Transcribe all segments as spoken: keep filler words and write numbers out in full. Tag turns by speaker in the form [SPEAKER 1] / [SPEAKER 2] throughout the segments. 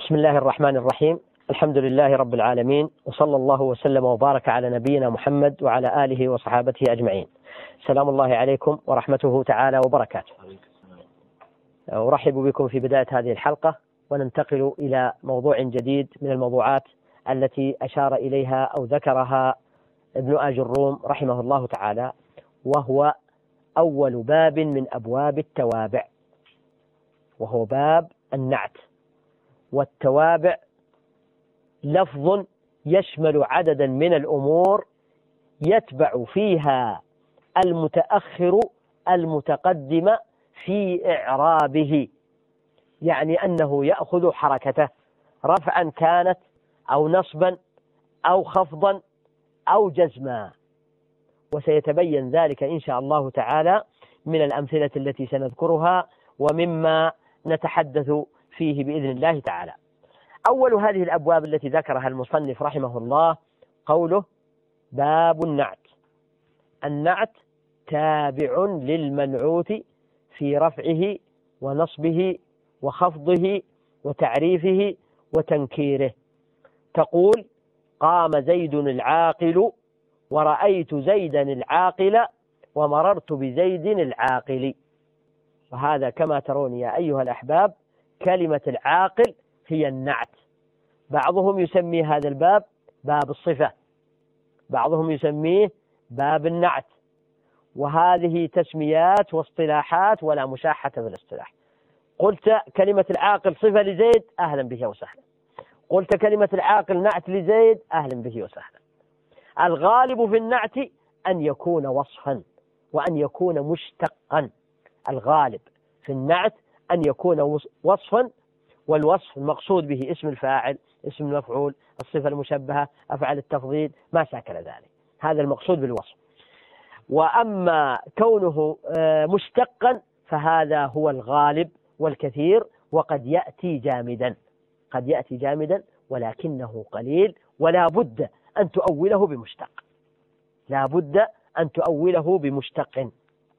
[SPEAKER 1] بسم الله الرحمن الرحيم. الحمد لله رب العالمين، وصلى الله وسلم وبارك على نبينا محمد وعلى آله وصحابته أجمعين. سلام الله عليكم ورحمته تعالى وبركاته. أرحب بكم في بداية هذه الحلقة، وننتقل إلى موضوع جديد من الموضوعات التي أشار إليها أو ذكرها ابن آج الروم رحمه الله تعالى، وهو أول باب من أبواب التوابع، وهو باب النعت. والتوابع لفظ يشمل عددا من الأمور يتبع فيها المتأخر المتقدم في إعرابه، يعني أنه يأخذ حركته رفعا كانت أو نصبا أو خفضا أو جزما، وسيتبين ذلك إن شاء الله تعالى من الأمثلة التي سنذكرها ومما نتحدث فيه بإذن الله تعالى. أول هذه الأبواب التي ذكرها المصنف رحمه الله قوله باب النعت. النعت تابع للمنعوت في رفعه ونصبه وخفضه وتعريفه وتنكيره. تقول قام زيد العاقل، ورأيت زيدا العاقل، ومررت بزيد العاقل. وهذا كما ترون يا أيها الأحباب كلمة العاقل هي النعت. بعضهم يسمي هذا الباب باب الصفة، بعضهم يسميه باب النعت، وهذه تسميات واصطلاحات ولا مشاحة في الاصطلاح. قلت كلمة العاقل صفة لزيد، أهلا به وسهلا. قلت كلمة العاقل نعت لزيد، أهلا به وسهلا. الغالب في النعت أن يكون وصفا وأن يكون مشتقا. الغالب في النعت أن يكون وصفا، والوصف المقصود به اسم الفاعل، اسم المفعول، الصفة المشبهة، أفعال التفضيل، ما شاكل ذلك، هذا المقصود بالوصف. وأما كونه مشتقا فهذا هو الغالب والكثير، وقد يأتي جامدا، قد يأتي جامدا ولكنه قليل، ولا بد أن تؤوله بمشتق، لا بد أن تؤوله بمشتق،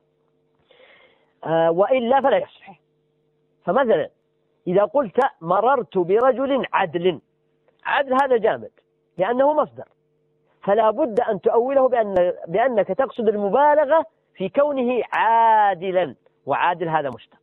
[SPEAKER 1] وإلا فلا يصح. فمثلا إذا قلت مررت برجل عدل، عدل هذا جامد لأنه مصدر، فلا بد أن تؤوله بأن بأنك تقصد المبالغة في كونه عادلا، وعادل هذا مشتق.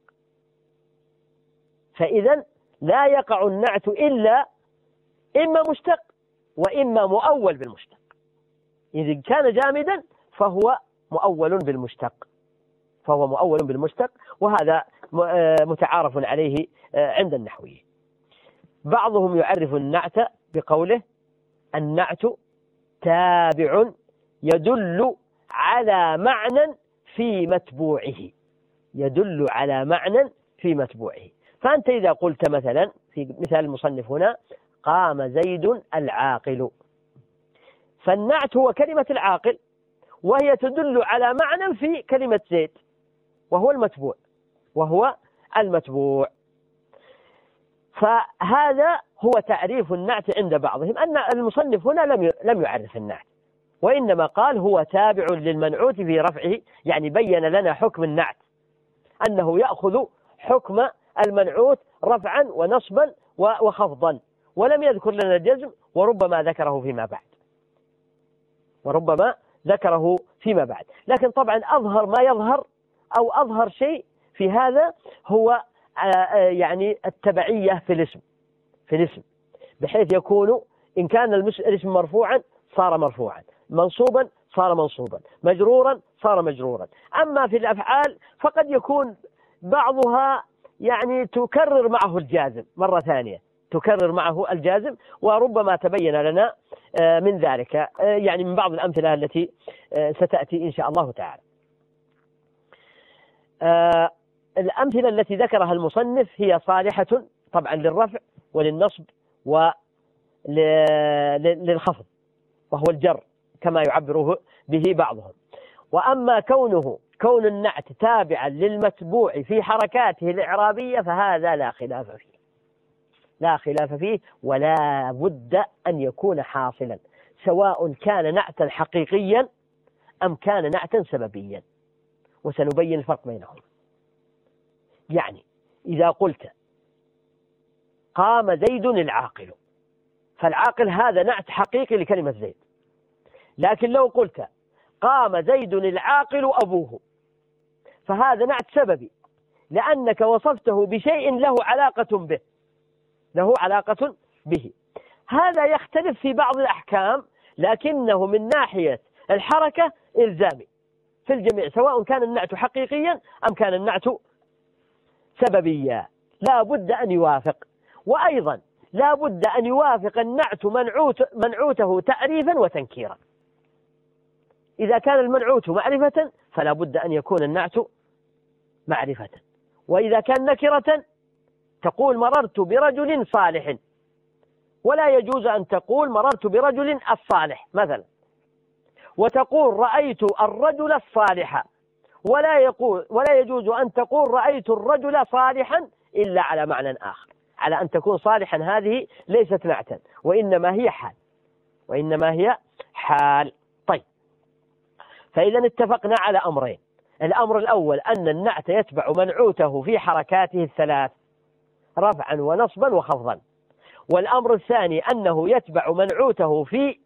[SPEAKER 1] فإذا لا يقع النعت إلا إما مشتق وإما مؤول بالمشتق. إذا كان جامدا فهو مؤول بالمشتق، فهو مؤول بالمشتق، وهذا متعارف عليه عند النحويين. بعضهم يعرف النعت بقوله النعت تابع يدل على معنى في متبوعه، يدل على معنى في متبوعه. فأنت إذا قلت مثلا في مثال المصنف هنا قام زيد العاقل، فالنعت هو كلمة العاقل، وهي تدل على معنى في كلمة زيد، وهو المتبوع، وهو المتبوع. فهذا هو تعريف النعت عند بعضهم. أن المصنف هنا لم لم يعرف النعت، وإنما قال هو تابع للمنعوت في رفعه، يعني بين لنا حكم النعت أنه يأخذ حكم المنعوت رفعا ونصبا وخفضا، ولم يذكر لنا الجزم، وربما ذكره فيما بعد، وربما ذكره فيما بعد. لكن طبعا أظهر ما يظهر أو أظهر شيء في هذا هو يعني التبعية في الاسم، في الاسم بحيث يكون إن كان الاسم مرفوعا صار مرفوعا، منصوبا صار منصوبا، مجرورا صار مجرورا. أما في الأفعال فقد يكون بعضها يعني تكرر معه الجازم مرة ثانية، تكرر معه الجازم، وربما تبين لنا من ذلك يعني من بعض الأمثلة التي ستأتي إن شاء الله تعالى. الأمثلة التي ذكرها المصنف هي صالحة طبعا للرفع وللنصب وللخفض، وهو الجر كما يعبره به بعضهم. وأما كونه كون النعت تابعا للمتبوع في حركاته الإعرابية فهذا لا خلاف فيه، لا خلاف فيه، ولا بد أن يكون حاصلا، سواء كان نعتا حقيقيا أم كان نعتا سببيا، وسنبين الفرق بينهما. يعني إذا قلت قام زيد العاقل، فالعاقل هذا نعت حقيقي لكلمة زيد. لكن لو قلت قام زيد العاقل أبوه فهذا نعت سببي، لأنك وصفته بشيء له علاقة به، له علاقة به. هذا يختلف في بعض الأحكام، لكنه من ناحية الحركة إلزامي في الجميع، سواء كان النعت حقيقيا أم كان النعت سببيا، لا بد أن يوافق. وأيضا لا بد أن يوافق النعت منعوت منعوته تعريفا وتنكيرا. إذا كان المنعوت معرفة فلا بد أن يكون النعت معرفة، وإذا كان نكرة تقول مررت برجل صالح، ولا يجوز أن تقول مررت برجل الصالح مثلا، وتقول رأيت الرجل الصالح، ولا يقول ولا يجوز أن تقول رأيت الرجل صالحا إلا على معنى آخر، على أن تكون صالحا هذه ليست نعتا، وإنما هي حال، وإنما هي حال. طيب، فإذا اتفقنا على أمرين. الأمر الأول أن النعت يتبع منعوته في حركاته الثلاث رفعا ونصبا وخفضا، والأمر الثاني أنه يتبع منعوته في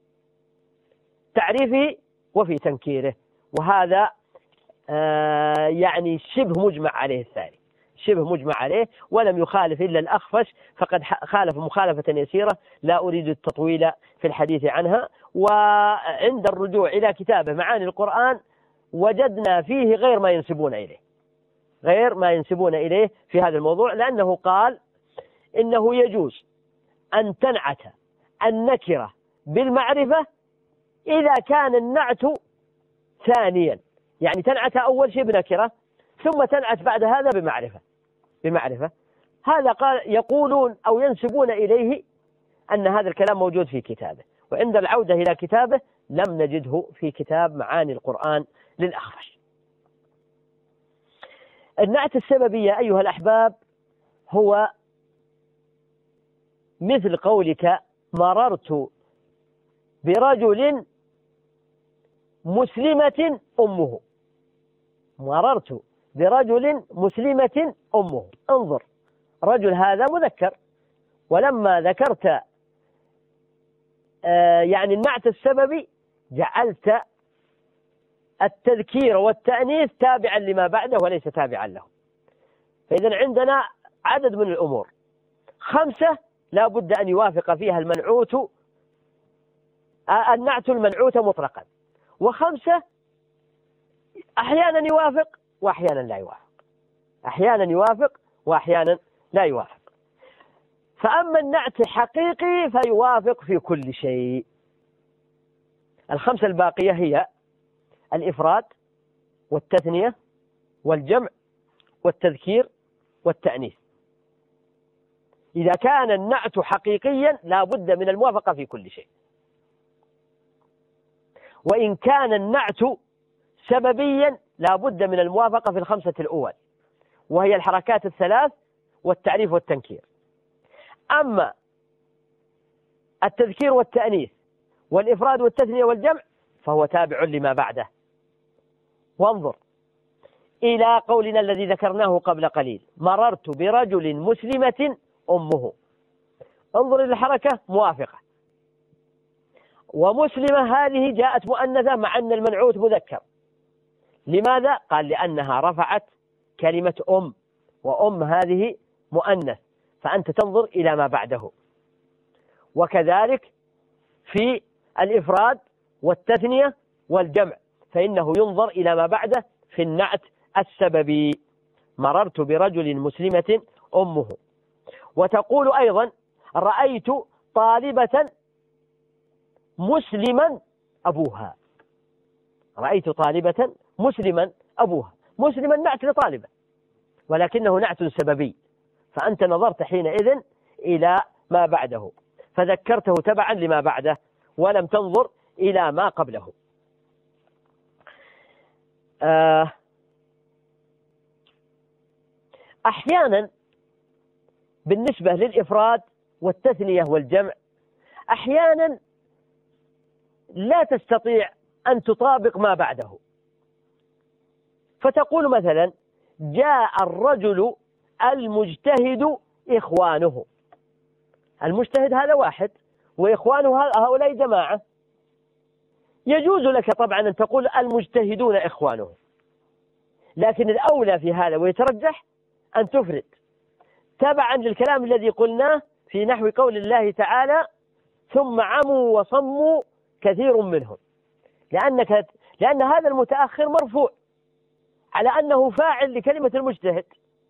[SPEAKER 1] تعريفه وفي تنكيره، وهذا آه يعني شبه مجمع عليه، الثاني شبه مجمع عليه، ولم يخالف إلا الأخفش، فقد خالف مخالفة يسيرة لا أريد التطويل في الحديث عنها. وعند الرجوع إلى كتابه معاني القرآن وجدنا فيه غير ما ينسبون إليه، غير ما ينسبون إليه في هذا الموضوع، لأنه قال إنه يجوز أن تنعت النكرة بالمعرفة إذا كان النعت ثانيا، يعني تنعت أول شيء بنكرة ثم تنعت بعد هذا بمعرفة بمعرفة هذا قال يقولون أو ينسبون إليه أن هذا الكلام موجود في كتابه، وعند العودة إلى كتابه لم نجده في كتاب معاني القرآن للأخفش. النعت السببية أيها الأحباب هو مثل قولك مررت برجل مسلمة أمه، مررت برجل مسلمة أمه. انظر، رجل هذا مذكر، ولما ذكرت آه يعني النعت السببي جعلت التذكير والتأنيث تابعا لما بعده وليس تابعا له. فإذا عندنا عدد من الأمور خمسة لا بد أن يوافق فيها المنعوت النعت المنعوت مطلقا، وخمسة أحيانا يوافق وأحيانا لا يوافق، أحيانا يوافق وأحيانا لا يوافق. فأما النعت الحقيقي فيوافق في كل شيء. الخمسة الباقية هي الإفراد والتثنية والجمع والتذكير والتأنيث. إذا كان النعت حقيقيا لا بد من الموافقة في كل شيء، وإن كان النعت سببيا لا بد من الموافقة في الخمسة الأول، وهي الحركات الثلاث والتعريف والتنكير. أما التذكير والتأنيث والإفراد والتثنية والجمع فهو تابع لما بعده. وانظر إلى قولنا الذي ذكرناه قبل قليل، مررت برجل مسلمة أمه. انظر إلى الحركة موافقة، ومسلمة هذه جاءت مؤنثة مع أن المنعوت مذكر. لماذا؟ قال لأنها رفعت كلمة أم، وأم هذه مؤنث، فأنت تنظر إلى ما بعده. وكذلك في الإفراد والتثنية والجمع فإنه ينظر إلى ما بعده في النعت السببي، مررت برجل مسلمة أمه. وتقول أيضا رأيت طالبة مسلما أبوها، رأيت طالبة مسلما أبوها. مسلما نعت لطالبة، ولكنه نعت سببي، فأنت نظرت حينئذ إلى ما بعده فذكرته تبعا لما بعده ولم تنظر إلى ما قبله. أحيانا بالنسبة للإفراد والتثنية والجمع أحيانا لا تستطيع أن تطابق ما بعده، فتقول مثلا جاء الرجل المجتهد إخوانه، المجتهد هذا واحد وإخوانه هؤلاء جماعة. يجوز لك طبعا أن تقول المجتهدون إخوانه، لكن الأولى في هذا ويترجح أن تفرد تبعا للكلام الذي قلناه في نحو قول الله تعالى ثم عموا وصموا كثير منهم، لأنك لأن هذا المتأخر مرفوع على أنه فاعل لكلمة المجتهد،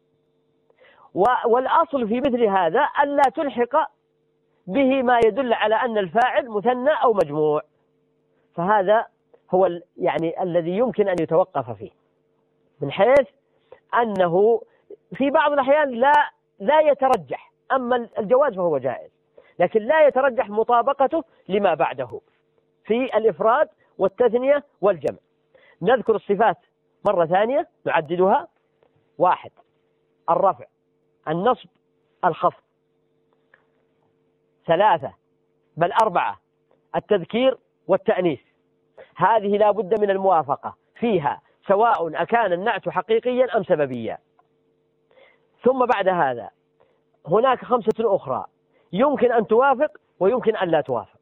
[SPEAKER 1] والأصل في مثل هذا ألا تلحق به ما يدل على أن الفاعل مثنى أو مجموع، فهذا هو يعني الذي يمكن أن يتوقف فيه، من حيث أنه في بعض الأحيان لا لا يترجح، أما الجواز فهو جائز، لكن لا يترجح مطابقته لما بعده في الإفراد والتثنية والجمع. نذكر الصفات مرة ثانية نعددها: واحد الرفع، النصب، الخفض. ثلاثة بل أربعة التذكير والتأنيث، هذه لا بد من الموافقة فيها سواء أكان النعت حقيقيا أم سببيا. ثم بعد هذا هناك خمسة أخرى يمكن أن توافق ويمكن أن لا توافق،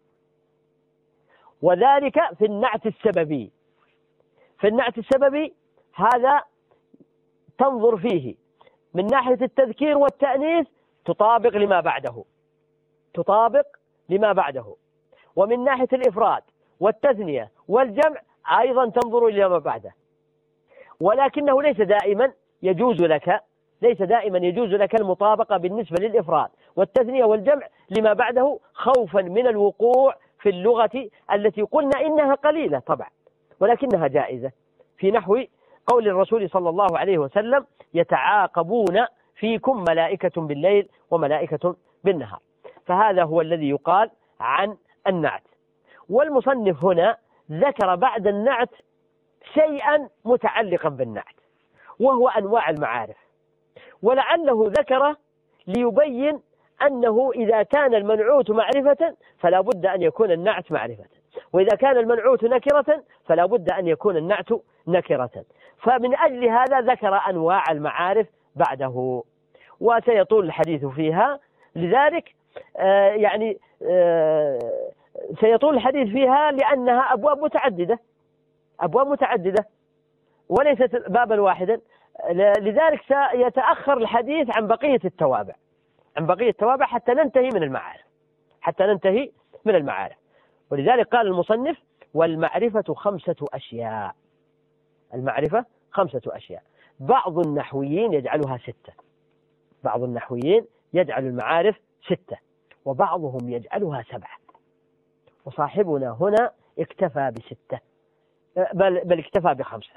[SPEAKER 1] وذلك في النعت السببي. في النعت السببي هذا تنظر فيه من ناحية التذكير والتأنيث تطابق لما بعده تطابق لما بعده ومن ناحية الإفراد والتثنية والجمع أيضا تنظر إلى ما بعده، ولكنه ليس دائما يجوز لك ليس دائما يجوز لك المطابقة بالنسبة للإفراد والتثنية والجمع لما بعده، خوفا من الوقوع في اللغة التي قلنا إنها قليلة طبعا ولكنها جائزة، في نحو قول الرسول صلى الله عليه وسلم يتعاقبون فيكم ملائكة بالليل وملائكة بالنهار. فهذا هو الذي يقال عن النعت. والمصنف هنا ذكر بعد النعت شيئا متعلقا بالنعت وهو أنواع المعارف، ولعله ذكر ليبين أنه إذا كان المنعوت معرفة فلا بد أن يكون النعت معرفة، وإذا كان المنعوت نكرة فلا بد أن يكون النعت نكرة، فمن أجل هذا ذكر أنواع المعارف بعده، وسيطول الحديث فيها. لذلك آه يعني آه سيطول الحديث فيها لأنها أبواب متعددة أبواب متعددة وليست بابا واحدا، لذلك سيتأخر الحديث عن بقية التوابع عن بقية التوابع حتى ننتهي من المعارف حتى ننتهي من المعارف ولذلك قال المصنف: والمعرفة خمسة أشياء. المعرفة خمسة أشياء. بعض النحويين يجعلها ستة بعض النحويين يجعل المعارف ستة وبعضهم يجعلها سبعة، وصاحبنا هنا اكتفى بستة بل, بل اكتفى بخمسة.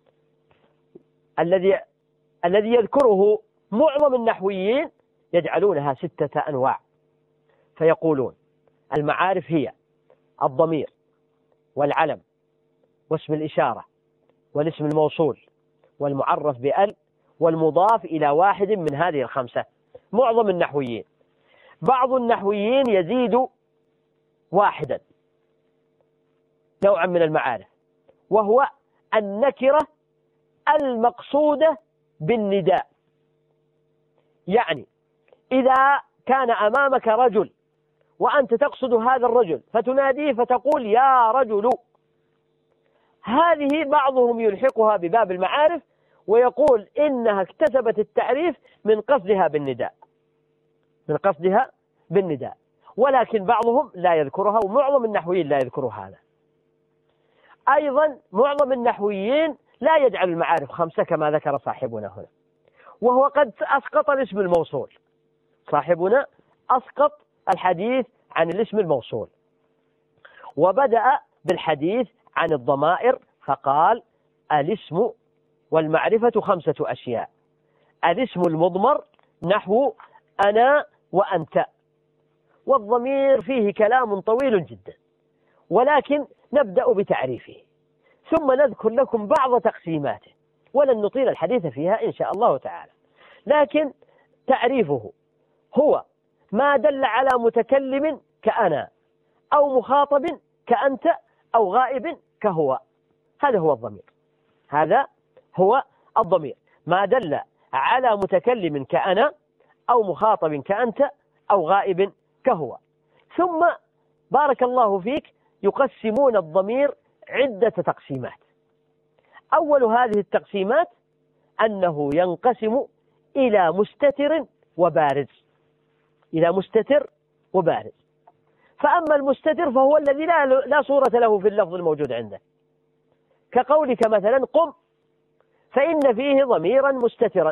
[SPEAKER 1] الذي الذي يذكره معظم النحويين يجعلونها ستة أنواع، فيقولون: المعارف هي الضمير والعلم واسم الإشارة والاسم الموصول والمعرف بأل والمضاف إلى واحد من هذه الخمسة. معظم النحويين. بعض النحويين يزيد واحدا نوعا من المعارف، وهو النكرة المقصودة بالنداء. يعني إذا كان أمامك رجل وأنت تقصد هذا الرجل فتناديه فتقول: يا رجل، هذه بعضهم يلحقها بباب المعارف ويقول إنها اكتسبت التعريف من قصدها بالنداء من قصدها بالنداء ولكن بعضهم لا يذكرها، ومعظم النحويين لا يذكروا هذا. أيضا معظم النحويين لا يجعل المعارف خمسة كما ذكر صاحبنا هنا، وهو قد أسقط الاسم الموصول. صاحبنا أسقط الحديث عن الاسم الموصول وبدأ بالحديث عن الضمائر، فقال: الاسم والمعرفة خمسة أشياء. الاسم المضمر نحو أنا وأنت، والضمير فيه كلام طويل جدا، ولكن نبدأ بتعريفه ثم نذكر لكم بعض تقسيماته ولن نطيل الحديث فيها إن شاء الله تعالى. لكن تعريفه هو ما دل على متكلم كأنا أو مخاطب كأنت أو غائب كهو. هذا هو الضمير هذا هو الضمير ما دل على متكلم كأنا أو مخاطب كأنت أو غائب كهو. ثم بارك الله فيك يقسمون الضمير عدة تقسيمات. أول هذه التقسيمات أنه ينقسم إلى مستتر وبارز، إلى مستتر وبارز. فأما المستتر فهو الذي لا, لا صورة له في اللفظ الموجود عنده، كقولك مثلا قم، فإن فيه ضميرا مستترا.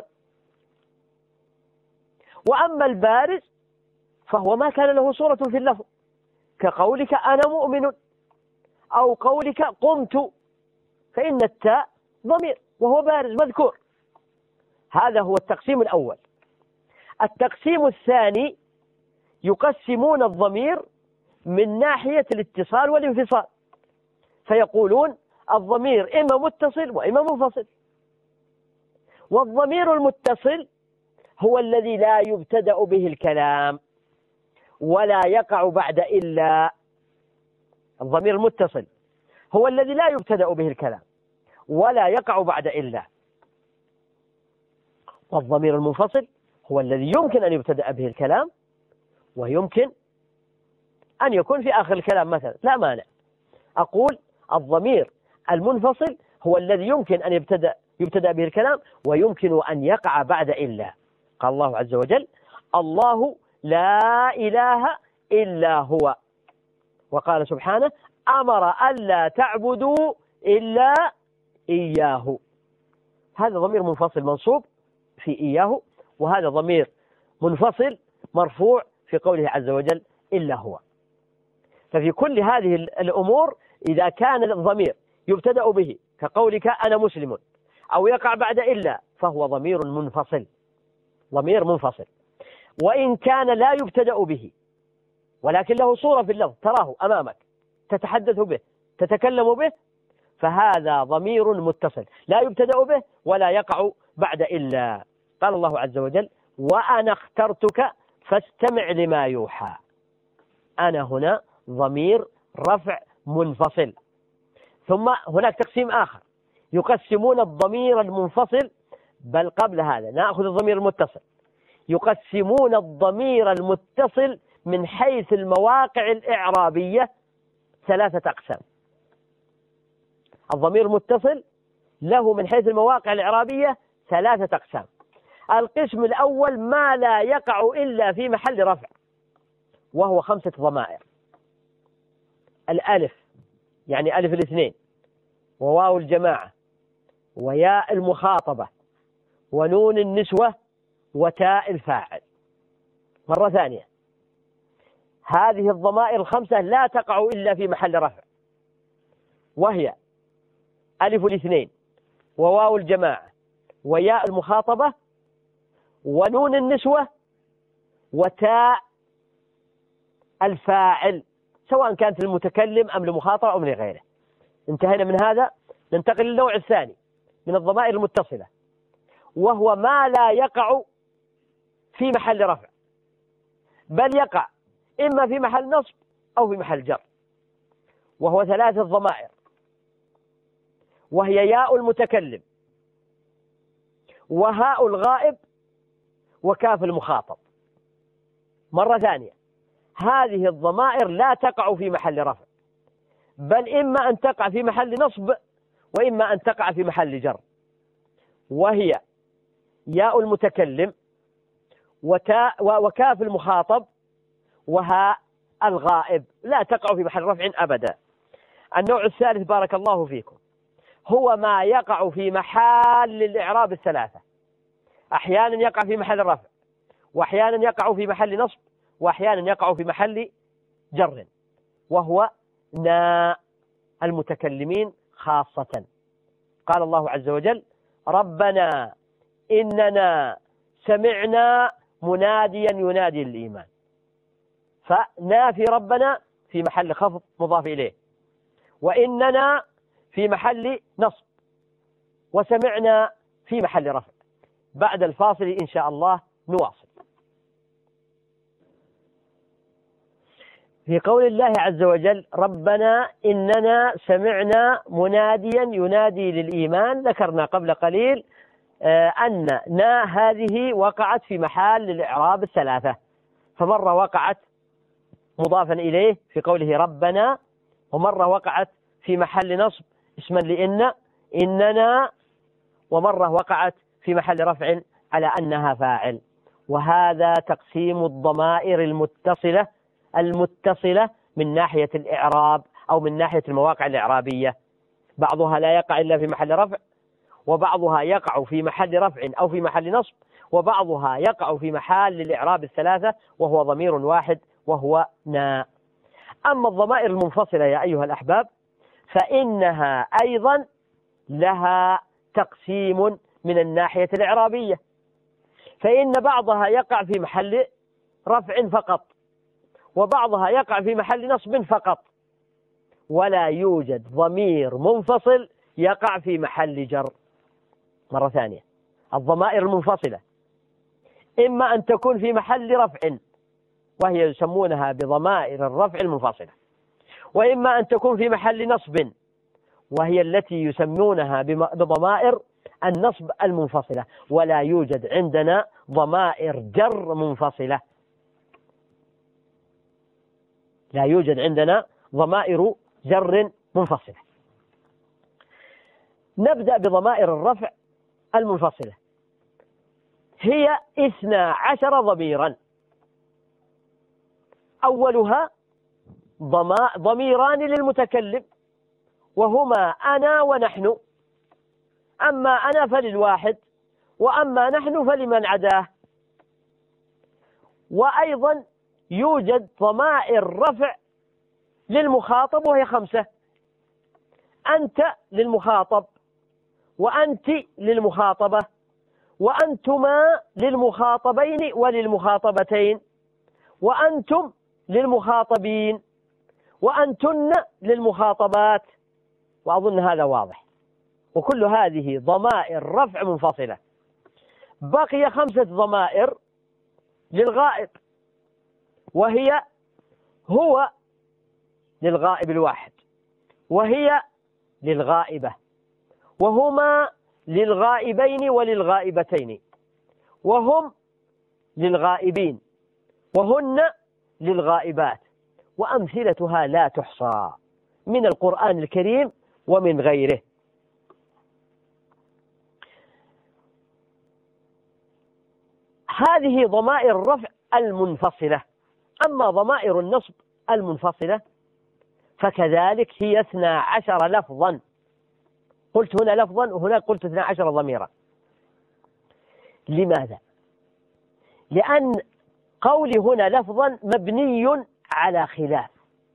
[SPEAKER 1] وأما البارز فهو ما كان له صورة في اللفظ، كقولك أنا مؤمن، أو قولك قمت، فإن التاء ضمير وهو بارز مذكور. هذا هو التقسيم الأول. التقسيم الثاني يقسمون الضمير من ناحية الاتصال والانفصال، فيقولون الضمير إما متصل وإما منفصل. والضمير المتصل هو الذي لا يبتدأ به الكلام ولا يقع بعد إلا. الضمير المتصل هو الذي لا يبتدأ به الكلام ولا يقع بعد إلا. والضمير المنفصل هو الذي يمكن أن يبتدأ به الكلام ويمكن أن يكون في آخر الكلام مثلا، لا مانع. أقول الضمير المنفصل هو الذي يمكن أن يبتدأ, يبتدأ به الكلام ويمكن أن يقع بعد إلا. قال الله عز وجل الله لا إله إلا هو. وقال سبحانه أمر ألا تعبدوا إلا إياه. هذا ضمير منفصل منصوب في إياه، وهذا ضمير منفصل مرفوع في قوله عز وجل إلا هو. ففي كل هذه الأمور إذا كان الضمير يبتدأ به كقولك أنا مسلم أو يقع بعد إلا فهو ضمير منفصل، ضمير منفصل. وإن كان لا يبتدأ به ولكن له صورة في اللفظ تراه أمامك تتحدث به تتكلم به، فهذا ضمير متصل لا يبتدأ به ولا يقع بعد إلا. قال الله عز وجل وأنا اخترتك فاستمع لما يوحى. أنا هنا ضمير رفع منفصل. ثم هناك تقسيم آخر يقسمون الضمير المنفصل، بل قبل هذا نأخذ الضمير المتصل. يقسمون الضمير المتصل من حيث المواقع الإعرابية ثلاثة أقسام. الضمير المتصل له من حيث المواقع الإعرابية ثلاثة أقسام. القسم الأول ما لا يقع إلا في محل رفع، وهو خمسة ضمائر: الألف يعني ألف الاثنين، وواو الجماعة، وياء المخاطبة، ونون النسوة، وتاء الفاعل. مرة ثانية، هذه الضمائر الخمسة لا تقع إلا في محل رفع، وهي ألف الاثنين، وواو الجماعة، وياء المخاطبة، ونون النسوة، وتاء الفاعل، سواء كانت للمتكلم أم لمخاطب أو لغيره. انتهينا من هذا، ننتقل للنوع الثاني من الضمائر المتصلة، وهو ما لا يقع في محل رفع، بل يقع إما في محل نصب أو في محل جر، وهو ثلاثة ضمائر، وهي ياء المتكلم، وهاء الغائب، وكاف المخاطب. مرة ثانية، هذه الضمائر لا تقع في محل رفع، بل إما أن تقع في محل نصب وإما أن تقع في محل جر، وهي ياء المتكلم، وتاء وكاف المخاطب، وهاء الغائب، لا تقع في محل رفع أبدا. النوع الثالث بارك الله فيكم هو ما يقع في محل الإعراب الثلاثة، أحيانا يقع في محل رفع، وأحيانا يقع في محل نصب، وأحيانا يقع في محل جر، وهو نا المتكلمين خاصة. قال الله عز وجل ربنا إننا سمعنا مناديا ينادي للإيمان، فنا في ربنا في محل خفض مضاف إليه، وإننا في محل نصب، وسمعنا في محل رفع. بعد الفاصل إن شاء الله نواصل. في قول الله عز وجل ربنا إننا سمعنا مناديا ينادي للإيمان، ذكرنا قبل قليل أن نا هذه وقعت في محل الإعراب الثلاثة، فمرة وقعت مضافا إليه في قوله ربنا، ومرة وقعت في محل نصب اسما لإن إننا، ومرة وقعت في محل رفع على أنها فاعل. وهذا تقسيم الضمائر المتصلة المتصلة من ناحية الإعراب أو من ناحية المواقع الإعرابية. بعضها لا يقع إلا في محل رفع، وبعضها يقع في محل رفع أو في محل نصب، وبعضها يقع في محل الإعراب الثلاثة وهو ضمير واحد وهو نا. أما الضمائر المنفصلة يا أيها الأحباب فإنها أيضا لها تقسيم من الناحية الإعرابية، فإن بعضها يقع في محل رفع فقط، وبعضها يقع في محل نصب فقط، ولا يوجد ضمير منفصل يقع في محل جر. مرة ثانية، الضمائر المنفصلة إما أن تكون في محل رفع وهي يسمونها بضمائر الرفع المنفصلة، وإما أن تكون في محل نصب وهي التي يسمونها بضمائر النصب المنفصلة. ولا يوجد عندنا ضمائر جر منفصلة، لا يوجد عندنا ضمائر جر منفصلة. نبدأ بضمائر الرفع المنفصلة، هي اثنا عشر ضميرا. أولها ضميران للمتكلم وهما أنا ونحن، أما أنا فللواحد، وأما نحن فلمن عداه. وأيضا يوجد ضمائر رفع للمخاطب وهي خمسة: أنت للمخاطب، وأنت للمخاطبة، وأنتما للمخاطبين وللمخاطبتين، وأنتم للمخاطبين، وأنتن للمخاطبات. وأظن هذا واضح. وكل هذه ضمائر رفع منفصلة. بقي خمسة ضمائر للغائب، وهي هو للغائب الواحد، وهي للغائبة، وهما للغائبين وللغائبتين، وهم للغائبين، وهن للغائبات. وأمثلتها لا تحصى من القرآن الكريم ومن غيره. هذه ضمائر الرفع المنفصلة. أما ضمائر النصب المنفصلة فكذلك هي اثنا عشر لفظا. قلت هنا لفظا وهناك قلت اثنا عشر ضميرا. لماذا؟ لأن قولي هنا لفظا مبني على خلاف.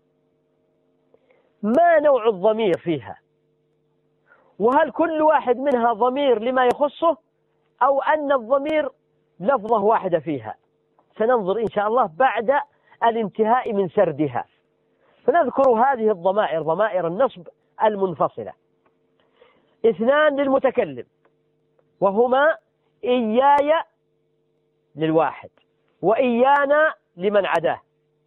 [SPEAKER 1] ما نوع الضمير فيها؟ وهل كل واحد منها ضمير لما يخصه، أو أن الضمير لفظة واحدة فيها؟ سننظر إن شاء الله بعد الانتهاء من سردها. فنذكر هذه الضمائر، ضمائر النصب المنفصلة. اثنان للمتكلم وهما إياي للواحد، وإيانا لمن عداه.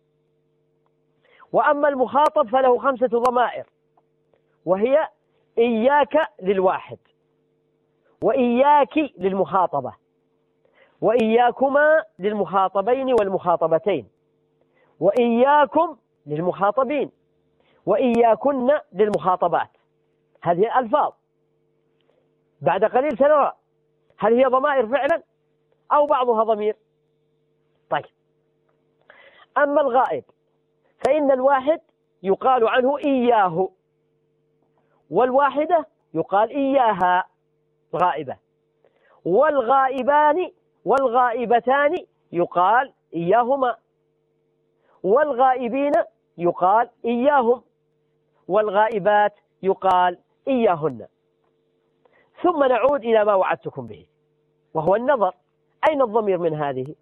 [SPEAKER 1] وأما المخاطب فله خمسة ضمائر، وهي إياك للواحد، وإياك للمخاطبة، وإياكما للمخاطبين والمخاطبتين، وإياكم للمخاطبين، وإياكن للمخاطبات. هذه ألفاظ. بعد قليل سنرى هل هي ضمائر فعلا أو بعضها ضمير. طيب، أما الغائب فإن الواحد يقال عنه إياه، والواحدة يقال إياها غائبة، والغائبان والغائبتان يقال إياهما، والغائبين يقال إياهم، والغائبات يقال إياهن. ثم نعود إلى ما وعدتكم به وهو النظر. أين الضمير من هذه؟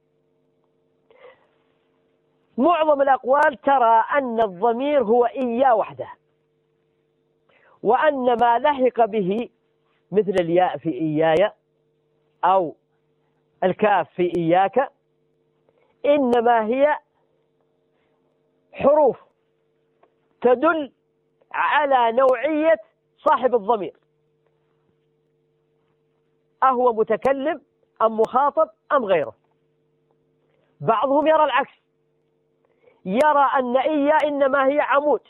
[SPEAKER 1] معظم الأقوال ترى أن الضمير هو إياه وحده، وأن ما لحق به مثل الياء في إياي أو الكاف في إياك إنما هي حروف تدل على نوعية صاحب الضمير، أهو متكلم أم مخاطب أم غيره. بعضهم يرى العكس، يرى أن إيا إنما هي عمود،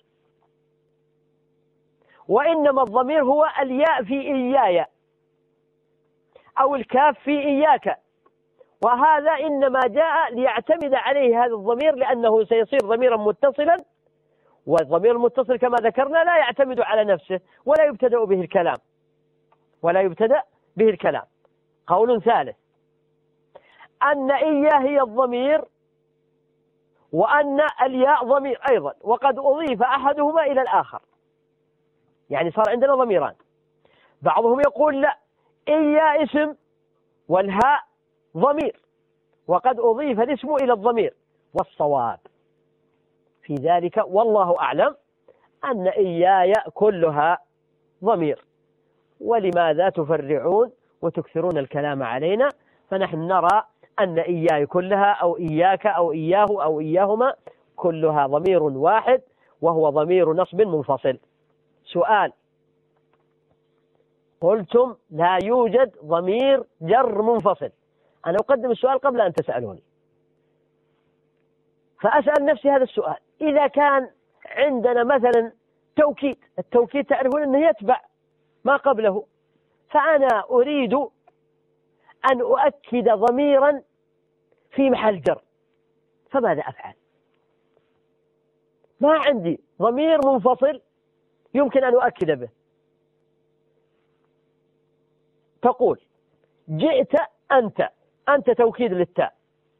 [SPEAKER 1] وإنما الضمير هو الياء في إياي أو الكاف في إياك، وهذا إنما جاء ليعتمد عليه هذا الضمير لأنه سيصير ضميرا متصلا، والضمير المتصل كما ذكرنا لا يعتمد على نفسه ولا يبتدأ به الكلام ولا يبتدأ به الكلام. قول ثالث أن إياه هي الضمير وأن الياء ضمير أيضا، وقد أضيف أحدهما إلى الآخر، يعني صار عندنا ضميران. بعضهم يقول لا، إيا اسم والهاء ضمير، وقد أضيف الاسم إلى الضمير، والصواب في ذلك والله أعلم أن إياي كلها ضمير. ولماذا تفرعون وتكثرون الكلام علينا؟ فنحن نرى أن إياي كلها أو إياك أو إياه أو إياهما كلها ضمير واحد، وهو ضمير نصب منفصل. سؤال: قلتم لا يوجد ضمير جر منفصل. أنا أقدم السؤال قبل أن تسألوني، فأسأل نفسي هذا السؤال: إذا كان عندنا مثلا توكيد، التوكيد تعرفون أنه يتبع ما قبله، فأنا أريد أن أؤكد ضميرا في محل جر، فماذا أفعل؟ ما عندي ضمير منفصل يمكن أن أؤكد به. تقول جئت أنت، أنت توكيد للتاء،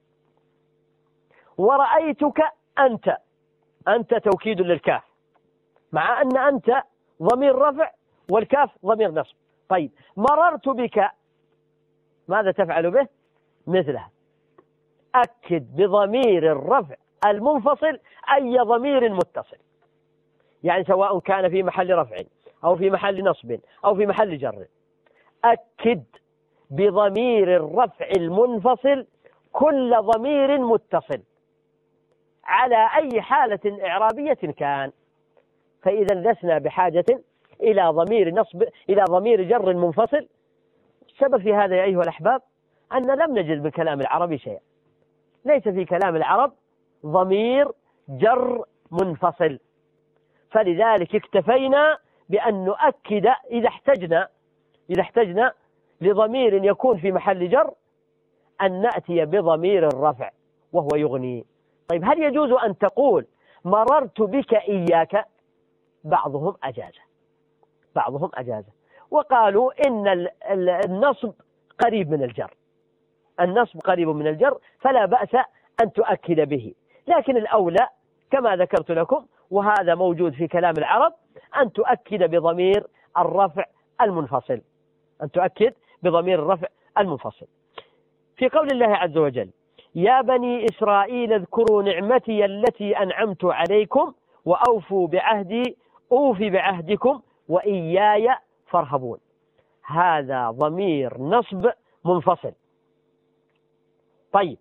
[SPEAKER 1] ورأيتك أنت، أنت توكيد للكاف، مع أن أنت ضمير رفع والكاف ضمير نصب. طيب مررت بك، ماذا تفعل به؟ مثلها، أكد بضمير الرفع المنفصل أي ضمير متصل، يعني سواء كان في محل رفع أو في محل نصب أو في محل جر، أكد بضمير الرفع المنفصل كل ضمير متصل على أي حالة إعرابية كان. فإذا لسنا بحاجة إلى ضمير نصب إلى ضمير جر منفصل. السبب في هذا يا أيها الأحباب أن لم نجد من كلام العرب شيئا، ليس في كلام العرب ضمير جر منفصل، فلذلك اكتفينا بأن نؤكد إذا احتجنا إذا احتجنا لضمير يكون في محل جر أن نأتي بضمير الرفع وهو يغني. طيب هل يجوز أن تقول مررت بك إياك؟ بعضهم أجازه بعضهم أجازه وقالوا إن النصب قريب من الجر، النصب قريب من الجر فلا بأس أن تؤكد به، لكن الأولى كما ذكرت لكم وهذا موجود في كلام العرب أن تؤكد بضمير الرفع المنفصل، أن تؤكد بضمير الرفع المنفصل. في قول الله عز وجل: يا بني إسرائيل اذكروا نعمتي التي أنعمت عليكم وأوفوا بعهدي أوف بعهدكم وإياي فارهبون، هذا ضمير نصب منفصل. طيب،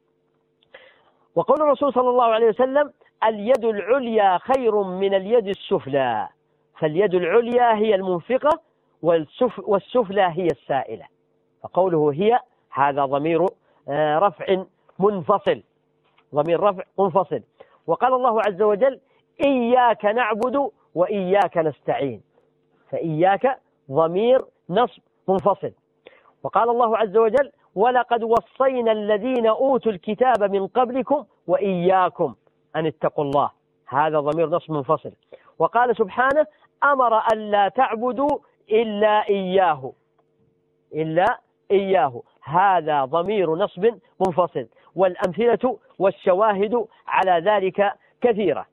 [SPEAKER 1] وقول الرسول صلى الله عليه وسلم: اليد العليا خير من اليد السفلى، فاليد العليا هي المنفقة والسفلى هي السائلة، فقوله هي هذا ضمير رفع منفصل، ضمير رفع منفصل. وقال الله عز وجل: إياك نعبد وإياك نستعين، فإياك ضمير نصب منفصل. وقال الله عز وجل: ولقد وصينا الذين أوتوا الكتاب من قبلكم وإياكم أن اتقوا الله، هذا ضمير نصب منفصل. وقال سبحانه: أمر أن لا تعبدوا إلا إياه إلا إياه، هذا ضمير نصب منفصل. والأمثلة والشواهد على ذلك كثيرة،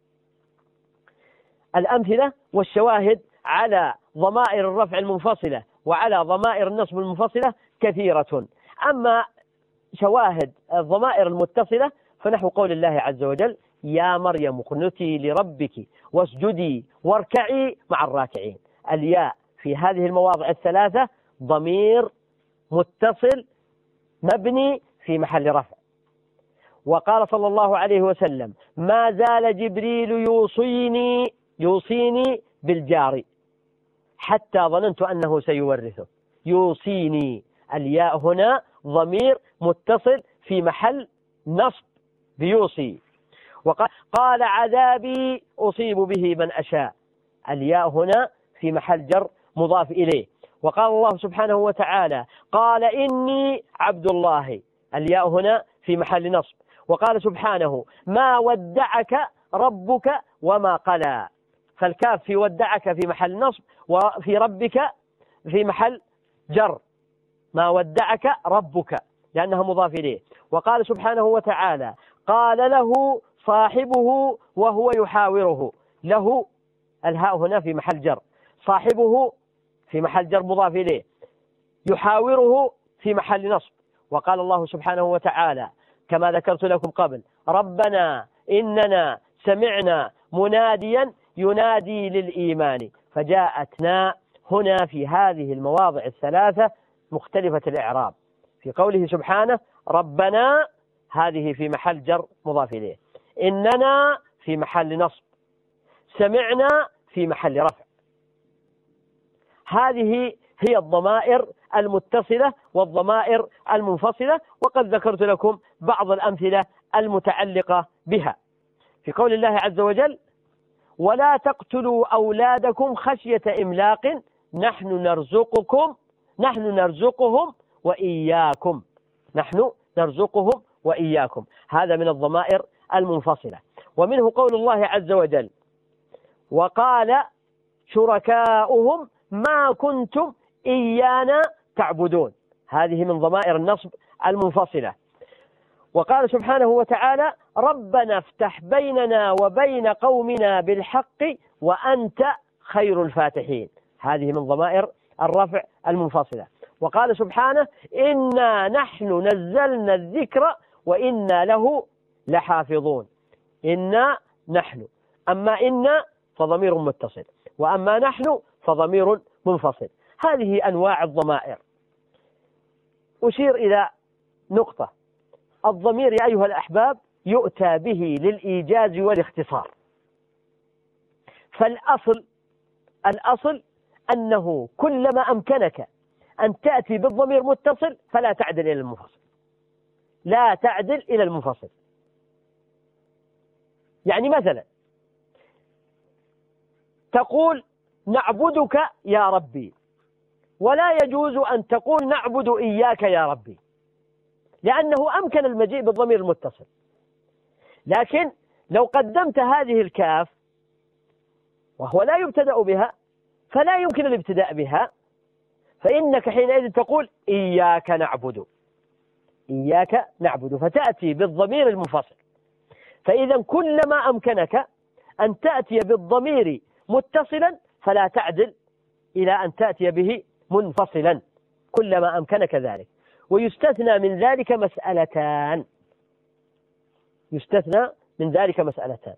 [SPEAKER 1] الأمثلة والشواهد على ضمائر الرفع المنفصلة وعلى ضمائر النصب المنفصلة كثيرة. أما شواهد الضمائر المتصلة فنحو قول الله عز وجل: يا مريم اقنتي لربك واسجدي واركعي مع الراكعين، الياء في هذه المواضع الثلاثة ضمير متصل مبني في محل رفع. وقال صلى الله عليه وسلم: ما زال جبريل يوصيني يوصيني بالجار حتى ظننت أنه سيورثه، يوصيني، الياء هنا ضمير متصل في محل نصب بيوصي. وقال قال عذابي أصيب به من أشاء، الياء هنا في محل جر مضاف إليه. وقال الله سبحانه وتعالى قال إني عبد الله، الياء هنا في محل نصب. وقال سبحانه ما ودعك ربك وما قلى، فالكاف في ودعك في محل نصب، وفي ربك في محل جر، ما ودعك ربك لأنها مضاف إليه. وقال سبحانه وتعالى قال له صاحبه وهو يحاوره، له الهاء هنا في محل جر، صاحبه في محل جر مضاف إليه، يحاوره في محل نصب. وقال الله سبحانه وتعالى كما ذكرت لكم قبل ربنا إننا سمعنا مناديا ينادي للإيمان، فجاءتنا هنا في هذه المواضع الثلاثة مختلفة الإعراب. في قوله سبحانه ربنا هذه في محل جر مضاف إليه، إننا في محل نصب، سمعنا في محل رفع. هذه هي الضمائر المتصلة والضمائر المنفصلة، وقد ذكرت لكم بعض الأمثلة المتعلقة بها. في قول الله عز وجل ولا تقتلوا أولادكم خشية إملاق نحن نرزقكم نحن نرزقهم وإياكم، نحن نرزقهم وإياكم، هذا من الضمائر المنفصلة. ومنه قول الله عز وجل وقال شركاؤهم ما كنتم إيانا تعبدون، هذه من ضمائر النصب المنفصلة. وقال سبحانه وتعالى ربنا افتح بيننا وبين قومنا بالحق وأنت خير الفاتحين، هذه من ضمائر الرفع المنفصلة. وقال سبحانه إنا نحن نزلنا الذكر وإنا له لحافظون، إنا نحن، أما إنا فضمير متصل، وأما نحن فضمير منفصل. هذه أنواع الضمائر. أشير إلى نقطة، الضمير يا أيها الأحباب يؤتى به للإيجاز والاختصار، فالأصل الأصل أنه كلما أمكنك أن تأتي بالضمير متصل فلا تعدل إلى المنفصل، لا تعدل إلى المنفصل. يعني مثلا تقول نعبدك يا ربي، ولا يجوز أن تقول نعبد إياك يا ربي، لأنه أمكن المجيء بالضمير المتصل. لكن لو قدمت هذه الكاف وهو لا يبتدأ بها فلا يمكن الابتداء بها، فإنك حينئذ تقول إياك نعبد، إياك نعبد، فتأتي بالضمير المنفصل. فإذا كلما أمكنك أن تأتي بالضمير متصلا فلا تعدل إلى أن تأتي به منفصلا، كلما أمكنك ذلك. ويستثنى من ذلك مسألتان، يستثنى من ذلك مسألتان.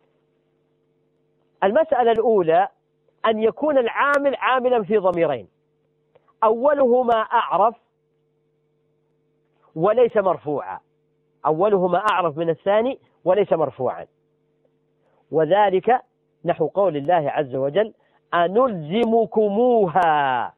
[SPEAKER 1] المسألة الأولى أن يكون العامل عاملا في ضميرين، أولهما أعرف وليس مرفوعا، أولهما أعرف من الثاني وليس مرفوعا، وذلك نحو قول الله عز وجل أنلزمكموها.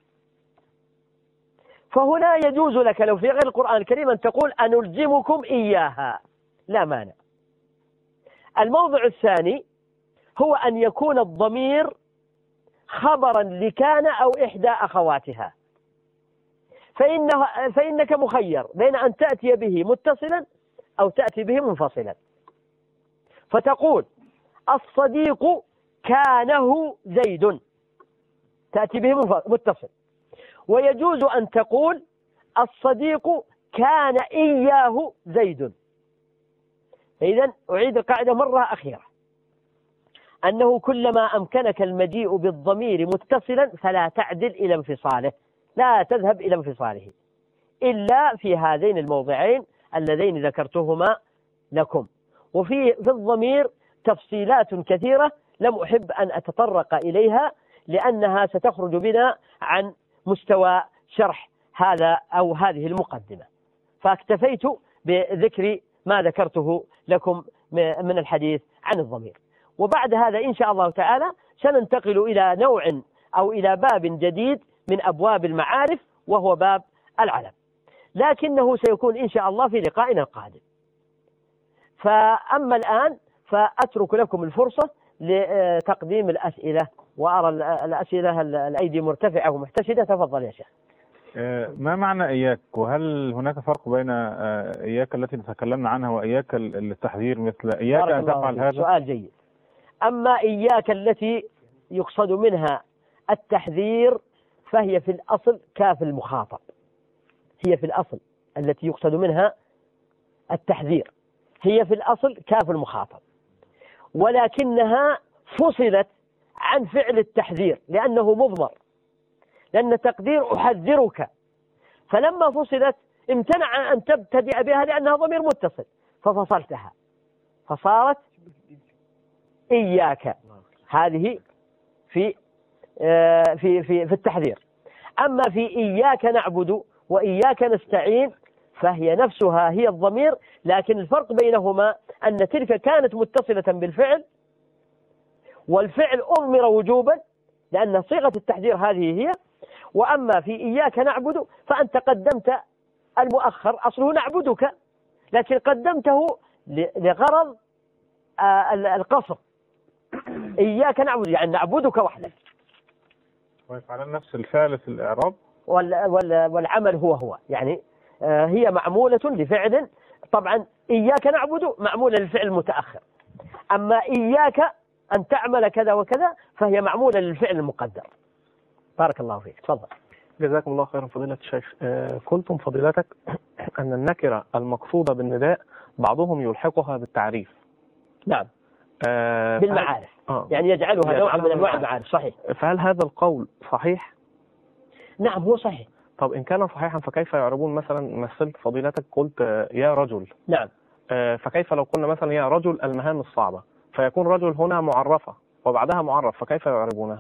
[SPEAKER 1] فهنا يجوز لك لو في غير القرآن الكريم أن تقول أنلزمكم إياها، لا مانع. الموضع الثاني هو أن يكون الضمير خبرا لكان أو إحدى أخواتها، فإنه فإنك مخير بين أن تأتي به متصلا أو تأتي به منفصلا. فتقول الصديق كانه زيد، تأتي به متصل. ويجوز أن تقول الصديق كان إياه زيد. إذن أعيد القاعدة مرة أخيرة، أنه كلما أمكنك المجيء بالضمير متصلا فلا تعدل إلى انفصاله، لا تذهب إلى انفصاله إلا في هذين الموضعين اللذين ذكرتهما لكم. وفي في الضمير تفصيلات كثيرة لم أحب أن أتطرق إليها لأنها ستخرج بنا عن مستوى شرح هذا أو هذه المقدمة، فاكتفيت بذكر ما ذكرته لكم من الحديث عن الضمير. وبعد هذا إن شاء الله تعالى سننتقل إلى نوع أو إلى باب جديد من أبواب المعارف وهو باب العلم، لكنه سيكون إن شاء الله في لقائنا القادم. فأما الآن فأترك لكم الفرصة لتقديم الأسئلة، وأرى الأسئلة الأيدي مرتفعة ومحتشدة. تفضل يا شيخ.
[SPEAKER 2] ما معنى إياك؟ وهل هناك فرق بين إياك التي تكلمنا عنها وإياك التحذير، مثل إياك أن تفعل هذا؟
[SPEAKER 1] سؤال جيد. أما إياك التي يقصد منها التحذير فهي في الأصل كاف المخاطب، هي في الأصل التي يقصد منها التحذير هي في الأصل كاف المخاطب، ولكنها فصلت عن فعل التحذير لأنه مضمر، لأن تقدير أحذرك، فلما فصلت امتنع أن تبتدئ بها لأنها ضمير متصل ففصلتها فصارت إياك. هذه في في في في التحذير. أما في إياك نعبد وإياك نستعين فهي نفسها هي الضمير، لكن الفرق بينهما أن تلك كانت متصلة بالفعل، والفعل أضمر وجوبا لأن صيغة التحذير هذه هي. وأما في إياك نعبد فأنت قدمت المؤخر، أصله نعبدك، لكن قدمته لغرض القصر. إياك نعبد يعني نعبدك وحدك،
[SPEAKER 2] ويفعل نفس الفعل في الإعراب،
[SPEAKER 1] والعمل هو هو يعني هي معمولة لفعل. طبعا إياك نعبد معمولة للفعل المتأخر، أما إياك أن تعمل كذا وكذا فهي معمولة للفعل المقدر. بارك الله فيك. تفضل.
[SPEAKER 3] جزاكم الله خيرا فضيلة الشيخ. آه قلتم فضيلتك أن النكرة المقصودة بالنداء بعضهم يلحقها بالتعريف.
[SPEAKER 1] نعم.
[SPEAKER 3] آه
[SPEAKER 1] بالمعارف.
[SPEAKER 3] آه
[SPEAKER 1] يعني يجعلها نوعا من أنواع المعارف. صحيح.
[SPEAKER 3] فهل هذا القول صحيح؟
[SPEAKER 1] نعم هو صحيح.
[SPEAKER 3] طب إن كان صحيحا فكيف يعربون مثلا مثلت فضيلتك قلت يا رجل؟
[SPEAKER 1] نعم.
[SPEAKER 3] آه فكيف لو قلنا مثلا يا رجل المهام الصعبة، فيكون رجل هنا معرفة وبعدها معرف، فكيف يعربونها؟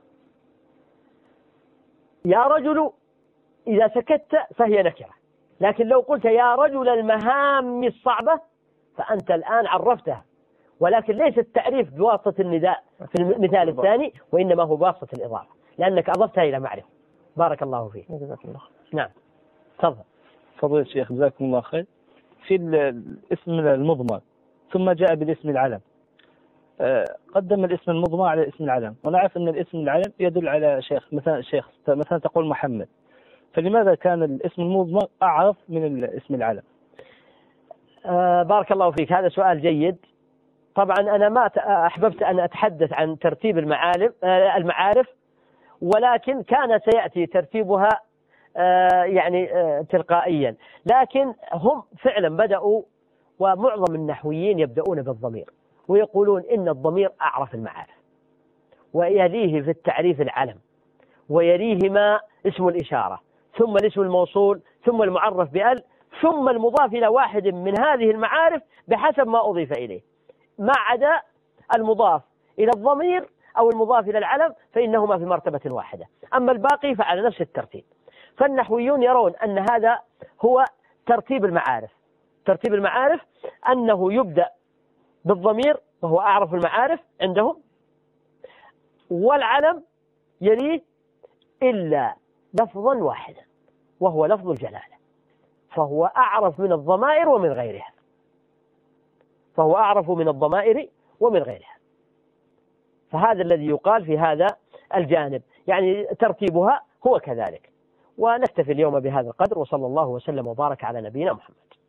[SPEAKER 1] يا رجل إذا سكت فهي نكرة، لكن لو قلت يا رجل المهام الصعبة فأنت الآن عرفتها، ولكن ليس التعريف بواسطة النداء في المثال الثاني، وإنما هو بواسطة الإضافة لأنك أضفتها إلى معرفة. بارك الله فيك.
[SPEAKER 3] جزاك الله.
[SPEAKER 1] نعم تفضل.
[SPEAKER 4] فضيلة الشيخ جزاكم الله خير. في الاسم المضمر ثم جاء بالاسم العلم، قدم الاسم المضمر على اسم العلم، ونعرف أن الاسم العلم يدل على شيخ، مثلا شيخ مثلا تقول محمد، فلماذا كان الاسم المضمر أعرف من الاسم العلم؟
[SPEAKER 1] آه بارك الله فيك، هذا سؤال جيد. طبعا أنا ما أحببت أن أتحدث عن ترتيب المعالم آه المعارف، ولكن كان سيأتي ترتيبها آه يعني آه تلقائيا، لكن هم فعلا بدأوا، ومعظم النحويين يبدأون بالضمير ويقولون إن الضمير أعرف المعارف، ويليه في التعريف العلم، ويليه ما اسم الإشارة، ثم الاسم الموصول، ثم المعرف بأل، ثم المضاف إلى واحد من هذه المعارف بحسب ما أضيف إليه، ما عدا المضاف إلى الضمير أو المضاف إلى العلم فإنهما في مرتبة واحدة، أما الباقي فعلى نفس الترتيب. فالنحويون يرون أن هذا هو ترتيب المعارف. ترتيب المعارف أنه يبدأ بالضمير وهو أعرف المعارف عندهم، والعلم يليه إلا لفظا واحدا وهو لفظ الجلالة، فهو أعرف من الضمائر ومن غيرها فهو أعرف من الضمائر ومن غيرها فهذا الذي يقال في هذا الجانب، يعني ترتيبها هو كذلك. ونكتفي اليوم بهذا القدر، وصلى الله وسلم وبارك على نبينا محمد.